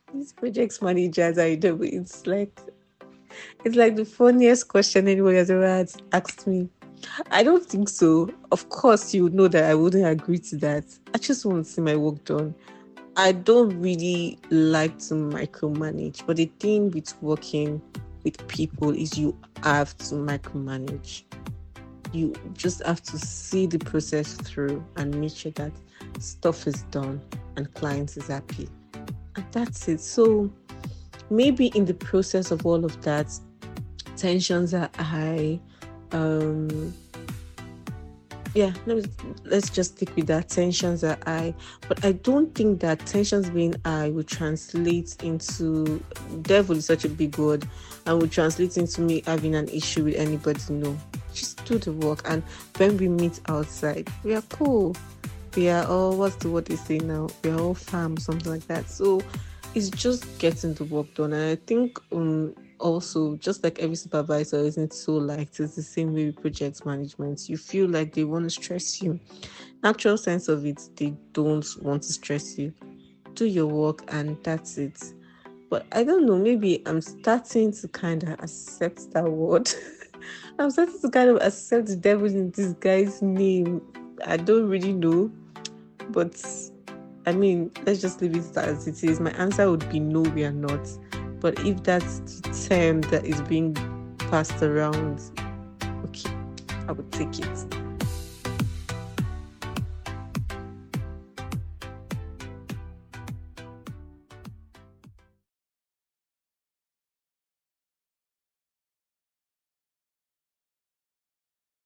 These project managers I do. It's like the funniest question anyone has ever asked me. I don't think so. Of course, you would know that I wouldn't agree to that. I just want to see my work done. I don't really like to micromanage, but the thing with working with people is you have to micromanage. You just have to see the process through and make sure that stuff is done and client is happy. And that's it. So maybe in the process of all of that, tensions are high. Um, yeah, let's just stick with that. Tensions are high, but I don't think that tensions being high will translate into devil is such a big word and will translate into me having an issue with anybody. No, just do the work, and when we meet outside, we are cool. We are all what's the word they say now? We are all fam, something like that. So it's just getting the work done, and I think also just like every supervisor isn't so liked, it's the same way with project management. You feel like they want to stress you. Actual sense of it, they don't want to stress you. Do your work and that's it. But I don't know, maybe I'm starting to kind of accept that word. I'm starting to kind of accept the devil in this guy's name. I don't really know, but I mean, let's just leave it as it is. My answer would be no, we are not. But if that's the term that is being passed around, okay, I would take it.